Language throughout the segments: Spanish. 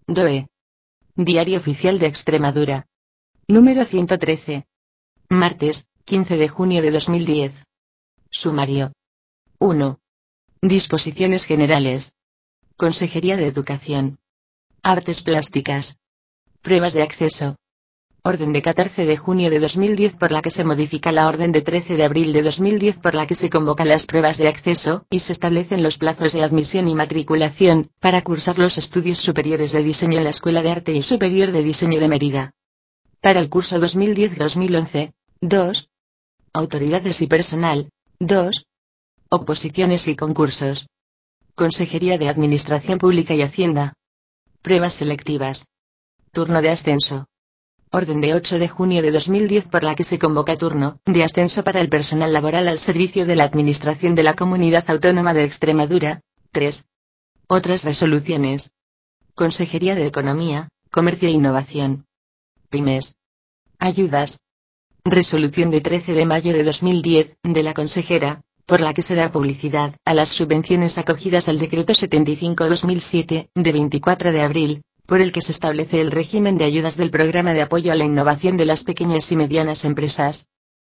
DOE. Diario Oficial de Extremadura. Número 113. Martes, 15 de junio de 2010. Sumario. 1. Disposiciones generales. Consejería de Educación. Artes plásticas. Pruebas de acceso. Orden de 14 de junio de 2010 por la que se modifica la orden de 13 de abril de 2010 por la que se convocan las pruebas de acceso y se establecen los plazos de admisión y matriculación para cursar los estudios superiores de diseño en la Escuela de Arte y Superior de Diseño de Mérida. Para el curso 2010-2011, 2. Autoridades y personal, 2. Oposiciones y concursos. Consejería de Administración Pública y Hacienda. Pruebas selectivas. Turno de ascenso. Orden de 8 de junio de 2010 por la que se convoca turno de ascenso para el personal laboral al servicio de la Administración de la Comunidad Autónoma de Extremadura. 3. Otras resoluciones. Consejería de Economía, Comercio e Innovación. Pymes. Ayudas. Resolución de 13 de mayo de 2010 de la consejera, por la que se da publicidad a las subvenciones acogidas al Decreto 75/2007, de 24 de abril, por el que se establece el régimen de ayudas del Programa de Apoyo a la Innovación de las Pequeñas y Medianas Empresas.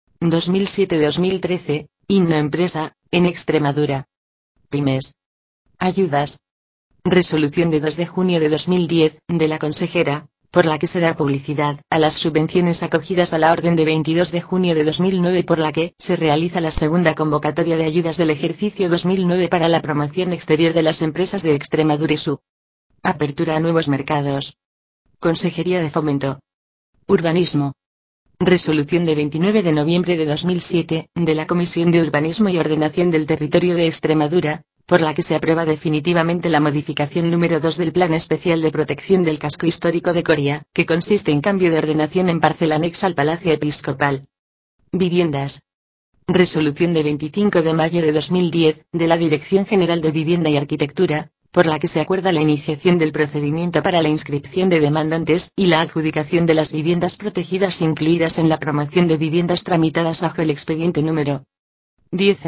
2007-2013, Innoempresa, en Extremadura. Pymes. Ayudas. Resolución de 2 de junio de 2010, de la consejera, por la que se da publicidad a las subvenciones acogidas a la orden de 22 de junio de 2009 por la que se realiza la segunda convocatoria de ayudas del ejercicio 2009 para la promoción exterior de las empresas de Extremadura y su apertura a nuevos mercados. Consejería de Fomento. Urbanismo. Resolución de 29 de noviembre de 2007, de la Comisión de Urbanismo y Ordenación del Territorio de Extremadura, por la que se aprueba definitivamente la modificación número 2 del Plan Especial de Protección del Casco Histórico de Coria, que consiste en cambio de ordenación en parcela anexa al Palacio Episcopal. Viviendas. Resolución de 25 de mayo de 2010, de la Dirección General de Vivienda y Arquitectura, por la que se acuerda la iniciación del procedimiento para la inscripción de demandantes y la adjudicación de las viviendas protegidas incluidas en la promoción de viviendas tramitadas bajo el expediente número 10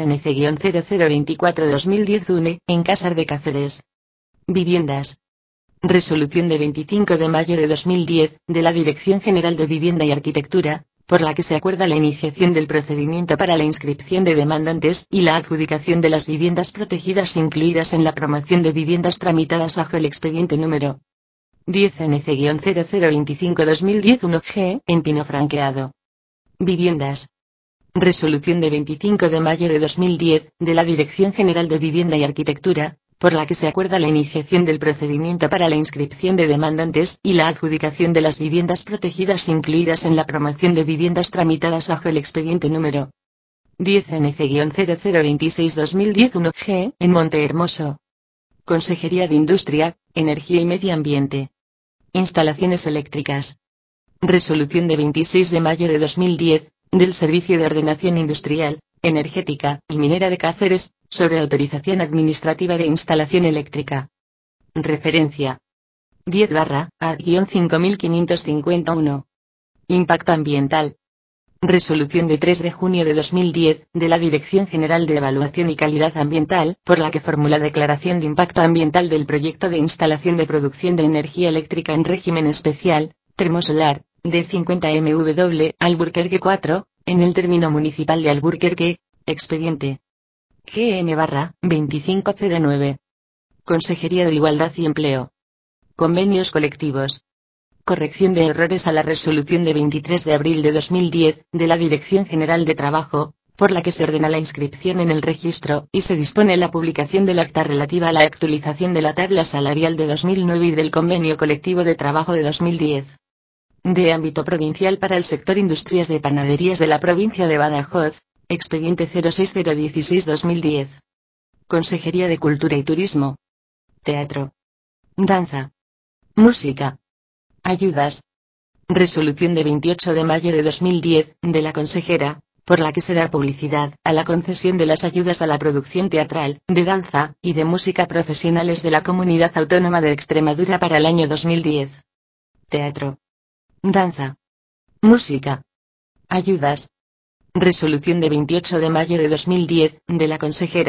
NC-0024-2010 UNE, en Casar de Cáceres. Viviendas. Resolución de 25 de mayo de 2010, de la Dirección General de Vivienda y Arquitectura, por la que se acuerda la iniciación del procedimiento para la inscripción de demandantes y la adjudicación de las viviendas protegidas incluidas en la promoción de viviendas tramitadas bajo el expediente número 10 NC-0025-2010 1G, en Pino Franqueado. Viviendas. Resolución de 25 de mayo de 2010, de la Dirección General de Vivienda y Arquitectura, por la que se acuerda la iniciación del procedimiento para la inscripción de demandantes y la adjudicación de las viviendas protegidas incluidas en la promoción de viviendas tramitadas bajo el expediente número 10 NC-0026-2010 1G, en Montehermoso. Consejería de Industria, Energía y Medio Ambiente. Instalaciones eléctricas. Resolución de 26 de mayo de 2010, del Servicio de Ordenación Industrial, Energética y Minera de Cáceres, sobre autorización administrativa de instalación eléctrica. Referencia 10/A-5551. Impacto ambiental. Resolución de 3 de junio de 2010, de la Dirección General de Evaluación y Calidad Ambiental, por la que formula declaración de impacto ambiental del proyecto de instalación de producción de energía eléctrica en régimen especial, termosolar, de 50 MW, Alburquerque 4, en el término municipal de Alburquerque, expediente GM/2509. Consejería de Igualdad y Empleo. Convenios colectivos. Corrección de errores a la resolución de 23 de abril de 2010, de la Dirección General de Trabajo, por la que se ordena la inscripción en el registro, y se dispone la publicación del acta relativa a la actualización de la tabla salarial de 2009 y del convenio colectivo de trabajo de 2010. De ámbito provincial para el sector Industrias de Panaderías de la provincia de Badajoz, expediente 06016-2010. Consejería de Cultura y Turismo. Teatro. Danza. Música. Ayudas. Resolución de 28 de mayo de 2010, de la consejera, por la que se da publicidad a la concesión de las ayudas a la producción teatral, de danza y de música profesionales de la Comunidad Autónoma de Extremadura para el año 2010. Teatro. Danza. Música. Ayudas. Resolución de 28 de mayo de 2010, de la consejera,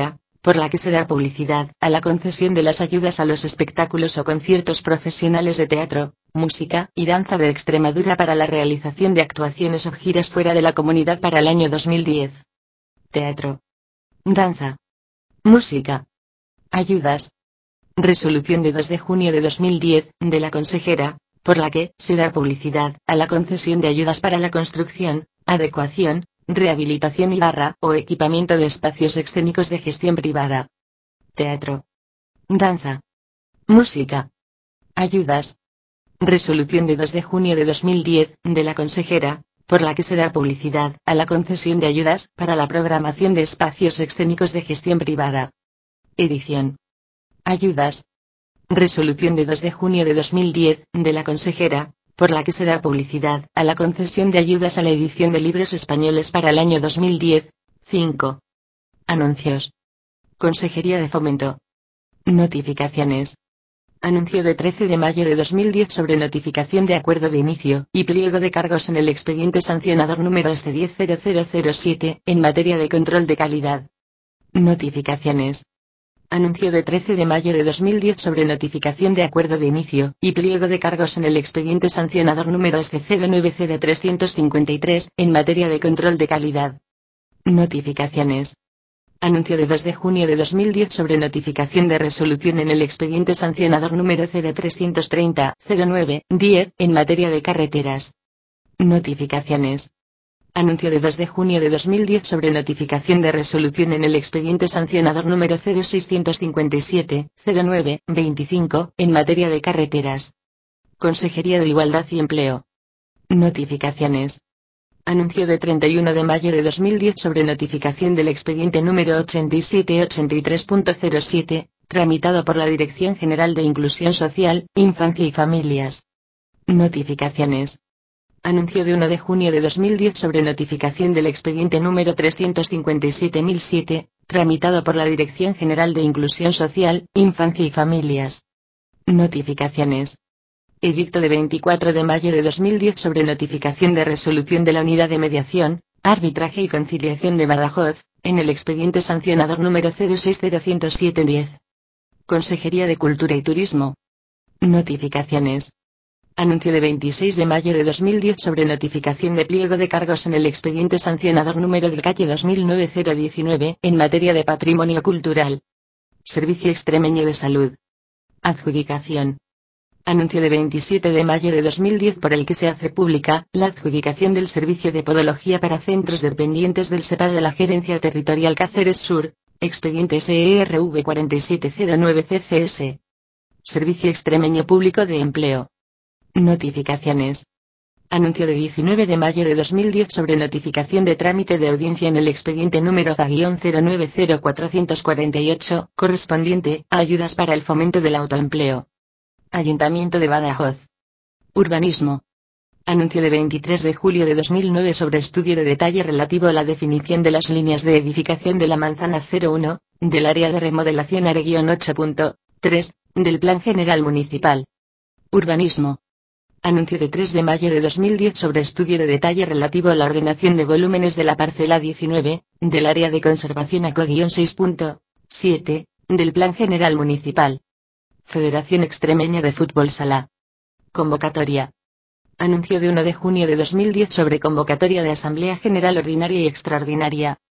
por la que se da publicidad a la concesión de las ayudas a los espectáculos o conciertos profesionales de teatro, música y danza de Extremadura para la realización de actuaciones o giras fuera de la comunidad para el año 2010. Teatro, danza, música, ayudas. Resolución de 2 de junio de 2010, de la consejera, por la que se da publicidad a la concesión de ayudas para la construcción, adecuación, rehabilitación o equipamiento de espacios escénicos de gestión privada. Teatro, danza, música, ayudas. Resolución de 2 de junio de 2010, de la consejera, por la que se da publicidad a la concesión de ayudas para la programación de espacios escénicos de gestión privada. Edición. Ayudas. Resolución de 2 de junio de 2010, de la consejera, por la que se da publicidad a la concesión de ayudas a la edición de libros españoles para el año 2010. 5. Anuncios. Consejería de Fomento. Notificaciones. Anuncio de 13 de mayo de 2010 sobre notificación de acuerdo de inicio y pliego de cargos en el expediente sancionador número S100007 en materia de control de calidad. Notificaciones. Anuncio de 13 de mayo de 2010 sobre notificación de acuerdo de inicio y pliego de cargos en el expediente sancionador número S090353 en materia de control de calidad. Notificaciones. Anuncio de 2 de junio de 2010 sobre notificación de resolución en el expediente sancionador número 0330-09-10 en materia de carreteras. Notificaciones. Anuncio de 2 de junio de 2010 sobre notificación de resolución en el expediente sancionador número 0657-09-25 en materia de carreteras. Consejería de Igualdad y Empleo. Notificaciones. Anuncio de 31 de mayo de 2010 sobre notificación del expediente número 8783.07, tramitado por la Dirección General de Inclusión Social, Infancia y Familias. Notificaciones. Anuncio de 1 de junio de 2010 sobre notificación del expediente número 357.007, tramitado por la Dirección General de Inclusión Social, Infancia y Familias. Notificaciones. Edicto de 24 de mayo de 2010 sobre notificación de resolución de la Unidad de Mediación, Arbitraje y Conciliación de Badajoz, en el expediente sancionador número 060107-10. Consejería de Cultura y Turismo. Notificaciones. Anuncio de 26 de mayo de 2010 sobre notificación de pliego de cargos en el expediente sancionador número del calle 2009-019 en materia de patrimonio cultural. Servicio Extremeño de Salud. Adjudicación. Anuncio de 27 de mayo de 2010 por el que se hace pública la adjudicación del servicio de podología para centros dependientes del SEPA de la Gerencia Territorial Cáceres Sur, expediente SERV 4709-CCS. Servicio Extremeño Público de Empleo. Notificaciones. Anuncio de 19 de mayo de 2010 sobre notificación de trámite de audiencia en el expediente número ZA-090448, correspondiente a ayudas para el fomento del autoempleo. Ayuntamiento de Badajoz. Urbanismo. Anuncio de 23 de julio de 2009 sobre estudio de detalle relativo a la definición de las líneas de edificación de la manzana 01, del área de remodelación ARE-8.3, del Plan General Municipal. Urbanismo. Anuncio de 3 de mayo de 2010 sobre estudio de detalle relativo a la ordenación de volúmenes de la parcela 19, del área de conservación ACO-6.7, del Plan General Municipal. Federación Extremeña de Fútbol Sala. Convocatoria. Anuncio de 1 de junio de 2010 sobre convocatoria de Asamblea General Ordinaria y Extraordinaria.